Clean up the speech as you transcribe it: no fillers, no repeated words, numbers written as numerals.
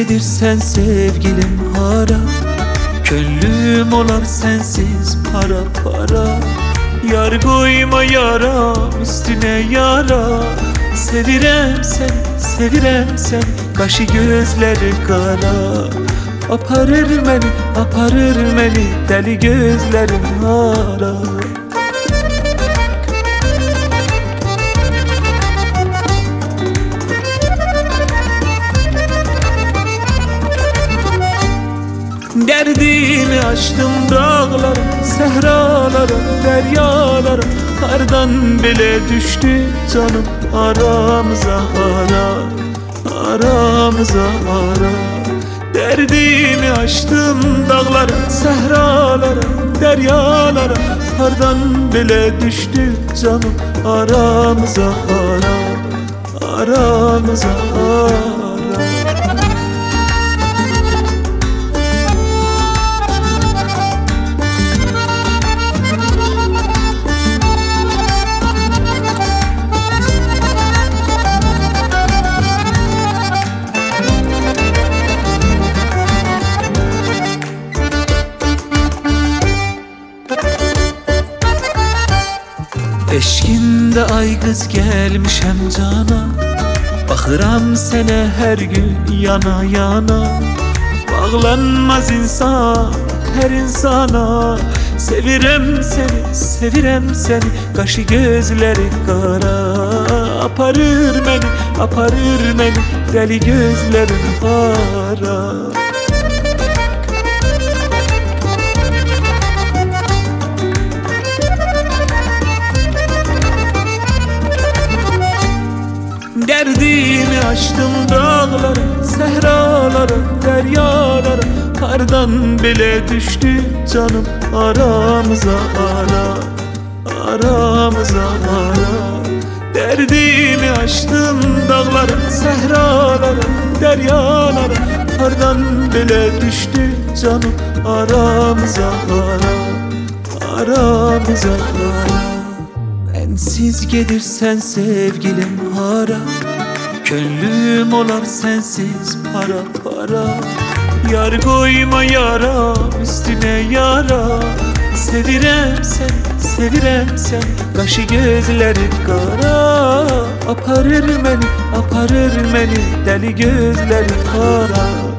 gedirsen sevgilim hara, könlüm olar sensiz para para. Yar koyma yaram üstüne yara, sevirem seni, sevirem seni, kaşı gözleri kara. Aparır beni deli gözlerin hara. Derdimi açtım dağlara, sehralara, deryalara. Kardan bile düştü canım aramıza ara, aramıza ara. Derdimi açtım dağlara, sehralara, deryalara. Kardan bile düştü canım aramıza ara, aramıza ara. Eşkinde ay kız gelmişem cana, bakıram sene her gün yana yana. Bağlanmaz insan her insana, sevirem seni, sevirem seni, kaşı gözleri kara. Aparır beni deli gözlerin hara. Derdimi açtım dağlara, sehralara, deryalara. Kardan bile düştü canım aramıza ara, aramıza ara. Derdimi açtım dağlara, sehralara, deryalara. Kardan bile düştü canım aramıza ara, aramıza ara. Sensiz gedirsen sevgilim hara, könlüm olar sensiz para para. Yar koyma yaram üstüne yara, sevirem seni, sevirem seni, kaşı gözleri kara. Aparır beni deli gözleri kara.